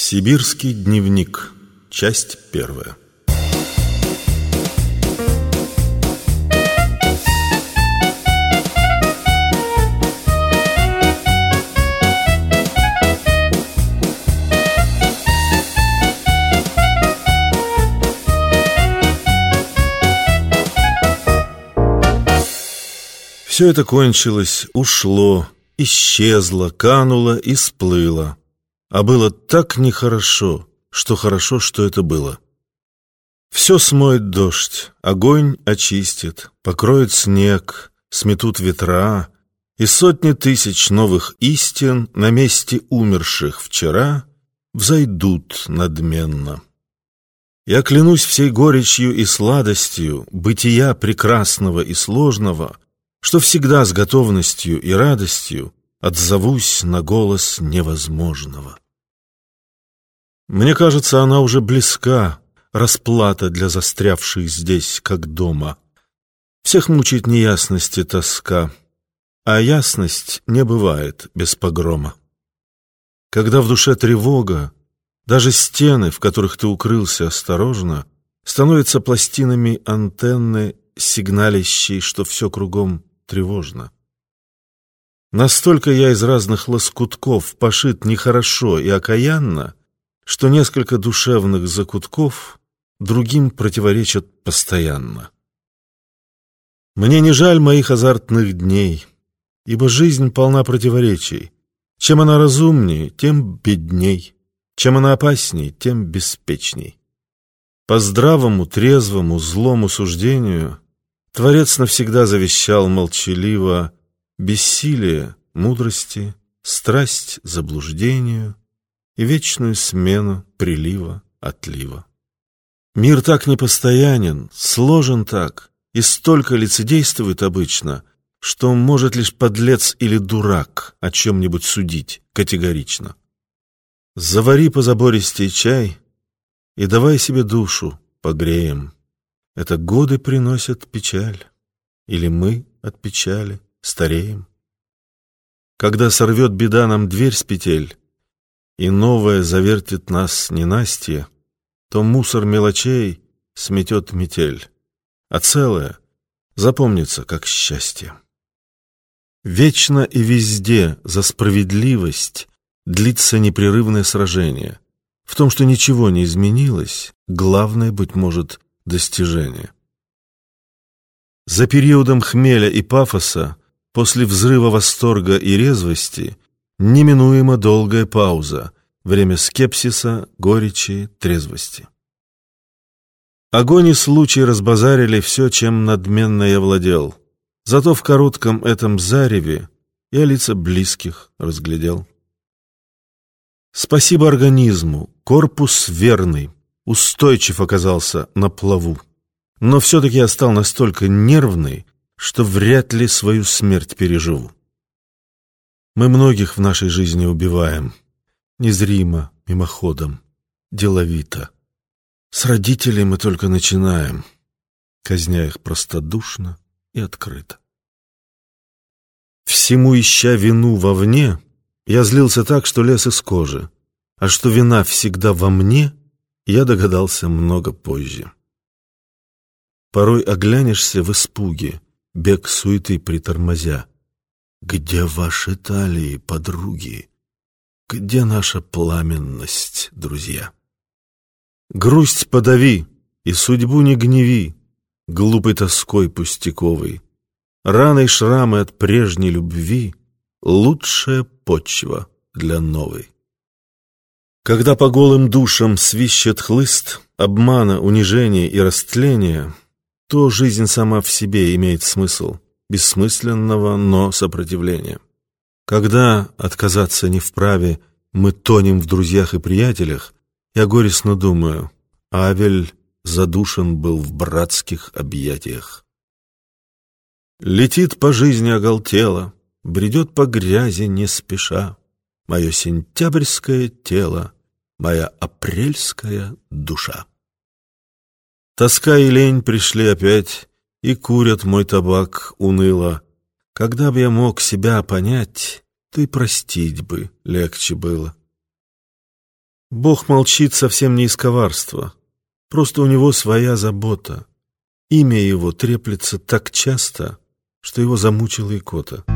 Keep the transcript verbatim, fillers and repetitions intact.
Сибирский дневник. Часть первая. Все это кончилось, ушло, исчезло, кануло и сплыло. А было так нехорошо, что хорошо, что это было. Все смоет дождь, огонь очистит, покроет снег, сметут ветра, и сотни тысяч новых истин на месте умерших вчера взойдут надменно. Я клянусь всей горечью и сладостью бытия прекрасного и сложного, что всегда с готовностью и радостью отзовусь на голос невозможного. Мне кажется, она уже близка, расплата для застрявших здесь, как дома. Всех мучает неясность и тоска, а ясность не бывает без погрома. Когда в душе тревога, даже стены, в которых ты укрылся осторожно, становятся пластинами антенны, сигналящей, что все кругом тревожно. Настолько я из разных лоскутков пошит нехорошо и окаянно, что несколько душевных закутков другим противоречат постоянно. Мне не жаль моих азартных дней, ибо жизнь полна противоречий. Чем она разумнее, тем бедней, чем она опасней, тем беспечней. По здравому, трезвому, злому суждению Творец навсегда завещал молчаливо бессилие мудрости, страсть заблуждению и вечную смену прилива-отлива. Мир так непостоянен, сложен так и столько лицедействует обычно, что может лишь подлец или дурак о чем-нибудь судить категорично. Завари позабористей чай и давай себе душу погреем. Это годы приносят печаль, или мы от печали стареем. Когда сорвет беда нам дверь с петель, и новое завертит нас ненастье, то мусор мелочей сметет метель, а целое запомнится как счастье. Вечно и везде за справедливость длится непрерывное сражение. В том, что ничего не изменилось, главное, быть может, достижение. За периодом хмеля и пафоса, после взрыва восторга и резвости, неминуемо долгая пауза, время скепсиса, горечи, трезвости. Огонь и случай разбазарили все, чем надменно я владел. Зато в коротком этом зареве я лица близких разглядел. Спасибо организму, корпус верный, устойчив оказался на плаву. Но все-таки я стал настолько нервный, что вряд ли свою смерть переживу. Мы многих в нашей жизни убиваем, незримо, мимоходом, деловито. С родителей мы только начинаем, казня их простодушно и открыто. Всему ища вину вовне, я злился так, что лез из кожи, а что вина всегда во мне, я догадался много позже. Порой оглянешься в испуге, бег суеты притормозя. Где ваши талии, подруги? Где наша пламенность, друзья? Грусть подави и судьбу не гневи, глупой тоской пустяковой. Раны и шрамы от прежней любви — лучшая почва для новой. Когда по голым душам свищет хлыст обмана, унижения и растления, то жизнь сама в себе имеет смысл бессмысленного, но сопротивления. Когда отказаться не вправе, мы тонем в друзьях и приятелях, я горестно думаю, Авель задушен был в братских объятиях. Летит по жизни оголтело, бредет по грязи не спеша, мое сентябрьское тело, моя апрельская душа. Тоска и лень пришли опять и курят мой табак уныло. Когда б я мог себя понять, то и простить бы легче было. Бог молчит совсем не из коварства. Просто у него своя забота. Имя его треплется так часто, что его замучила икота.